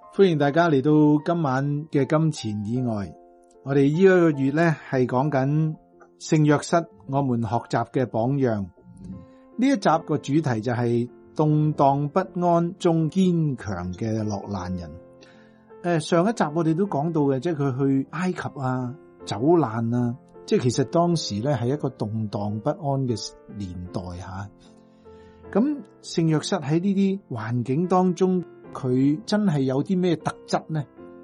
歡迎大家嚟到今晚嘅金錢以外。我哋呢一個月咧係講緊聖約瑟，我們學習嘅榜樣。呢一集個主題就係動盪不安中堅強嘅落難人。上一集我哋都講到嘅，即係佢去埃及啊、走難啊，即係其實當時咧係一個動盪不安嘅年代吓。咁聖約瑟喺呢啲環境當中，佢真係有啲咩特質呢？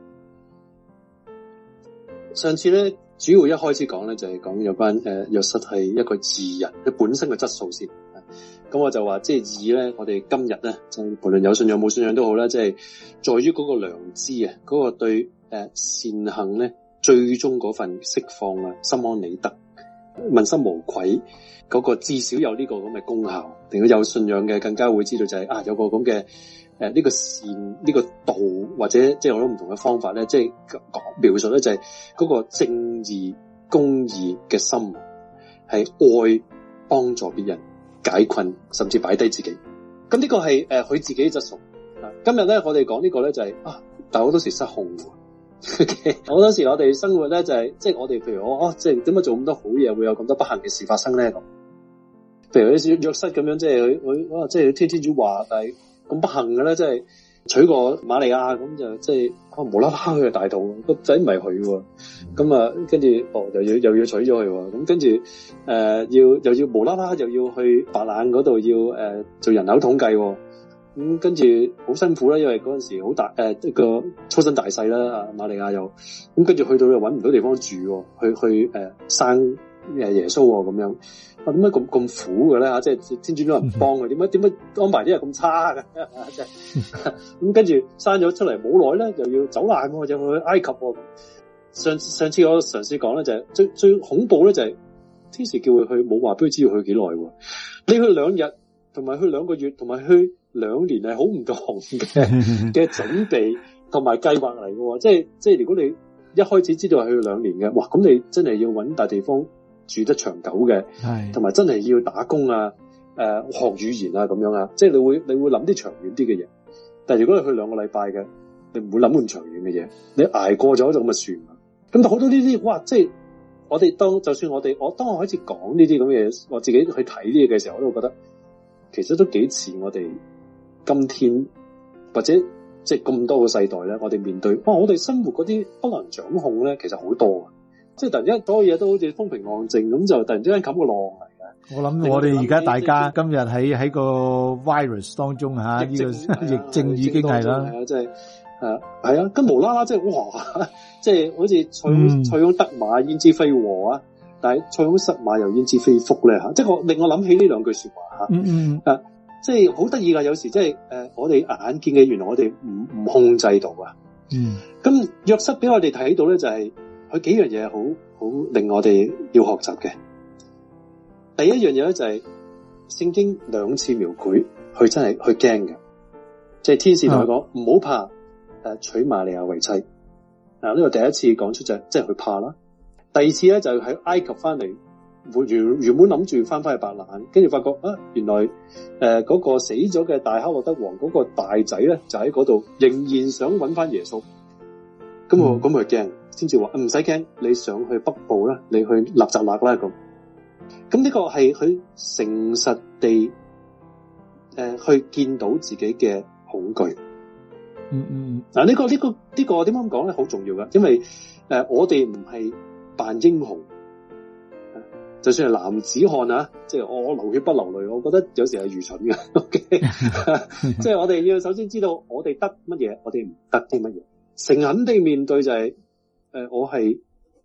上次咧主要一開始講咧就係講有關約瑟係一個義人嘅本身嘅質素先。咁我就話即係義咧，我哋今日咧就無論有信仰冇信仰都好啦，即係在於嗰個良知啊，嗰個對善行咧最終嗰份釋放啊，心安理得、問心無愧嗰個，至少有呢個咁嘅功效。如果有信仰嘅更加會知道就係有個咁嘅呢個善呢個道，或者即係好多唔同嘅方法咧，即係講描述咧就係嗰個正義公義嘅心，係愛幫助別人解困，甚至擺低自己。咁呢個係佢自己嘅質素。今日咧我哋講呢個咧就係但係好多時失控嘅。好多時我哋生活咧就係即係我哋譬如我即係點解做咁多好嘢會有咁多不幸嘅事發生咧？咁譬如啲約瑟咁樣，即係佢即係天天主話，但係咁不幸嘅咧，即係娶過瑪利亞，咁就即係無啦啦去咗大道，個仔唔係佢喎，咁跟住又要娶咗佢喎，咁跟住又要無啦啦又要去白冷嗰度要做人口統計喎，咁跟住好辛苦啦，因為嗰陣時好大一個粗身大細啦，瑪利亞又咁跟住去到又搵唔到地方住，去生耶穌喎咁樣。點解咁苦嘅咧？即係天主都唔幫佢，點解安排啲嘢咁差嘅？即係咁跟住生咗出嚟冇耐咧，又要走難喎，又去埃及喎。上次我嘗試講咧，就係最恐怖咧，就係天使叫佢去，冇話俾佢知道去幾耐喎。你去2日，同埋去2個月，同埋去2年係好唔同嘅準備同埋計劃嚟嘅。即係如果你一開始知道係去2年嘅，哇！咁你真係要搵大地方住得長久嘅，同埋真係要打工啊，學語言啊咁樣啊，即係你會諗啲長遠啲嘅嘢。但係如果你去2個禮拜嘅，你唔會諗咁長遠嘅嘢，你捱過咗就咁就算啦。咁好多呢啲，哇！即係我哋就算我當我開始講呢啲咁嘅嘢，我自己去睇呢嘢嘅時候，我都會覺得其實都幾似我哋今天或者即係咁多個世代咧，我哋面對我哋生活嗰啲不能掌控咧，其實好多啊。即係突然間所有嘢都好似風平浪靜咁，就突然之間冚個浪嚟嘅。我諗我哋而家大家今日喺個 virus 當中呢個疫症已經係啦， 即係係啊，跟無啦啦即係哇，即係好似塞翁得馬焉知非禍啊，但係塞翁失馬又焉知非福咧吓，即係令我諗起呢兩句說話吓。即係好得意噶，有時即係我哋眼見嘅，原來我哋唔控制到啊。咁約瑟俾我哋睇到咧，就係佢幾樣嘢好令我哋要學習嘅。第一樣嘢咧就係聖經2次描繪佢真係佢驚嘅，即係天使同佢講唔好怕，娶瑪利亞為妻。呢個第一次講出就係即係佢怕啦。第二次咧就喺埃及翻嚟，原本諗住翻去白冷，跟住發覺原來嗰個死咗嘅大黑落德王嗰個大仔咧就喺嗰度，仍然想揾翻耶穌。咁佢驚，先至話唔使驚，你上去北部啦，你去納匝肋啦咁。咁呢個係佢誠實地去見到自己嘅恐懼。嗱，呢個點解咁講咧？好重要噶，因為我哋唔係扮英雄，就算係男子漢啊，即係我流血不流淚，我覺得有時係愚蠢嘅。OK， 即係我哋要首先知道我哋得乜嘢，我哋唔得啲乜嘢，誠懇地面對就係我係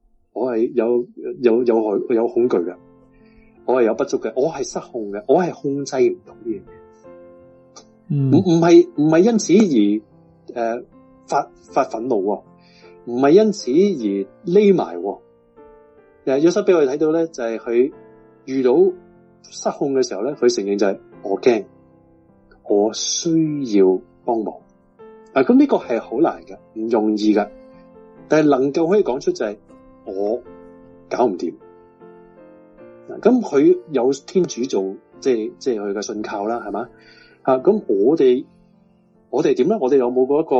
有恐懼嘅，我係有不足嘅，我係失控嘅，我係控制唔到呢樣嘢。唔係因此而發憤怒，唔係因此而匿埋。約瑟俾我哋睇到咧，就係佢遇到失控嘅時候咧，佢承認就係我驚，我需要幫忙。咁呢個係好難嘅，唔容易嘅，但係能夠可以講出就係我搞唔掂。咁佢有天主做，即係佢嘅信靠啦，係嘛？咁我哋點咧？我哋有冇嗰一個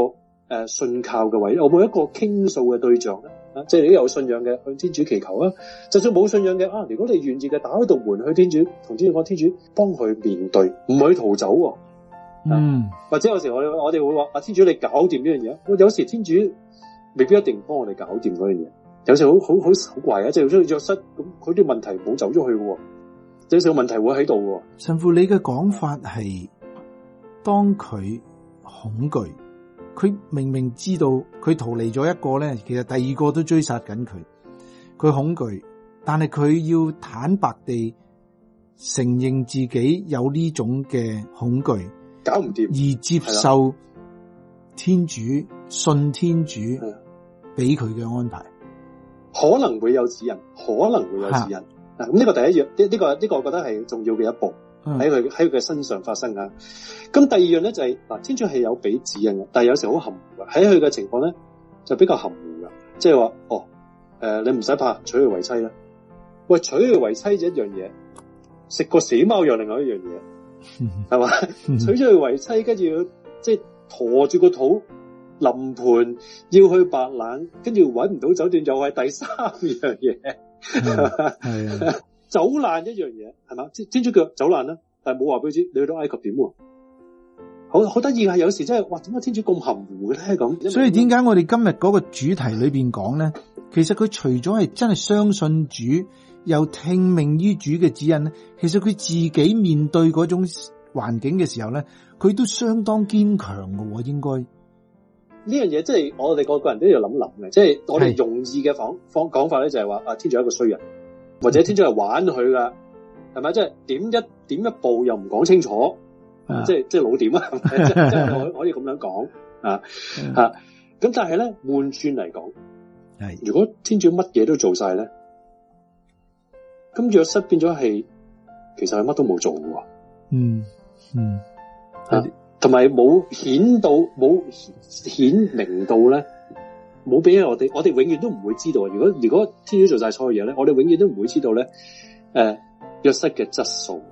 信靠嘅位，有冇一個傾訴嘅對象咧？即係你有信仰嘅向天主祈求啊，就算冇信仰嘅如果你願意嘅，打開道門去天主，同天主講，天主幫佢面對，唔去逃走喎。或者有時我哋會話天主你搞掂呢樣嘢，有時天主未必一定幫我哋搞掂嗰樣嘢，有時好怪啊，即係好似約瑟咁，佢啲問題冇走咗去嘅，有時個問題會喺度嘅。 神父，你嘅講法係當佢恐懼。佢明明知道佢逃離咗一個咧，其實第二個都追殺緊佢。佢恐懼，但係佢要坦白地承認自己有呢種嘅恐懼， 搞唔掂， 而接受天主、信天主俾佢嘅安排， 可能會有指引，嗱，咁呢個第一樣，呢個我覺得係重要嘅一步。喺佢嘅身上發生啊！咁第二樣咧就係天主係有俾指引嘅，但係有時好含糊嘅。喺佢嘅情況咧就比較含糊嘅，即係話你唔使怕，娶佢為妻啦。喂，娶佢為妻就一樣嘢，食個死貓又另外一樣嘢，係嘛？娶咗佢為妻，跟住要即係馱住個肚臨盆要去白冷，跟住搵唔到酒店，又係第三樣嘢，係啊。走難一樣嘢係嘛？天主腳走難啦，但係冇話俾佢知你去到埃及點喎。好得意啊！有時真係哇，點解天主咁含糊嘅咧？咁所以點解我哋今日嗰個主題裏邊講咧？其實佢除咗係真係相信主，又聽命於主嘅指引咧，其實佢自己面對嗰種環境嘅時候咧，佢都相當堅強嘅。應該呢樣嘢即係我哋個個人都要諗嘅，即係我哋容易嘅講法咧，就係話天主係一個衰人。或者天主係玩佢噶，係咪？即係點一步又唔講清楚，即係老點啊？即係可以咁樣講啊。咁但係咧，換轉嚟講，如果天主乜嘢都做晒咧，咁約瑟變咗係其實係乜都冇做嘅。同埋冇顯明到咧。冇俾我哋永遠都唔會知道。如果天主做晒所有嘢咧，我哋永遠都唔會知道咧。約瑟嘅質素。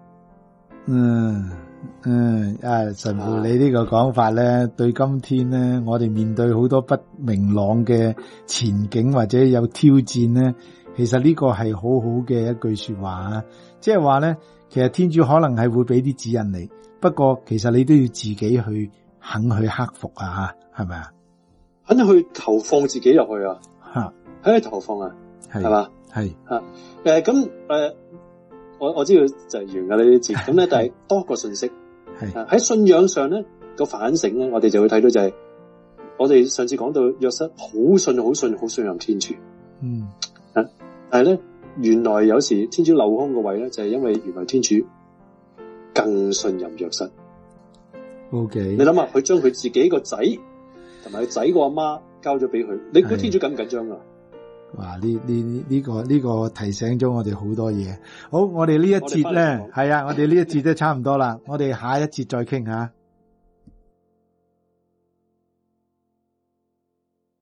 神父，你呢個講法咧，對今天咧，我哋面對好多不明朗嘅前景或者有挑戰咧，其實呢個係好好嘅一句說話啊！即係話咧，其實天主可能係會俾啲指引你，不過其實你都要自己去肯去克服啊，係咪啊？ 肯去投放自己入去啊，肯去投放啊，係嘛？ 係咁我知道就係完噶呢啲字，咁咧但係多個信息，喺信仰上咧個反省咧，我哋就會睇到就係我哋上次講到約瑟好信任天主，但係咧原來有時天主漏空個位咧，就係因為原來天主更信任約瑟。 OK， 你諗下，佢將佢自己個仔。同埋佢仔個阿媽交咗俾佢，你估天主緊唔緊張啊？哇！ 呢個提醒咗我哋好多嘢。好，我哋呢一節咧，係啊，我哋呢一節都差唔多啦，我哋下一節再傾下。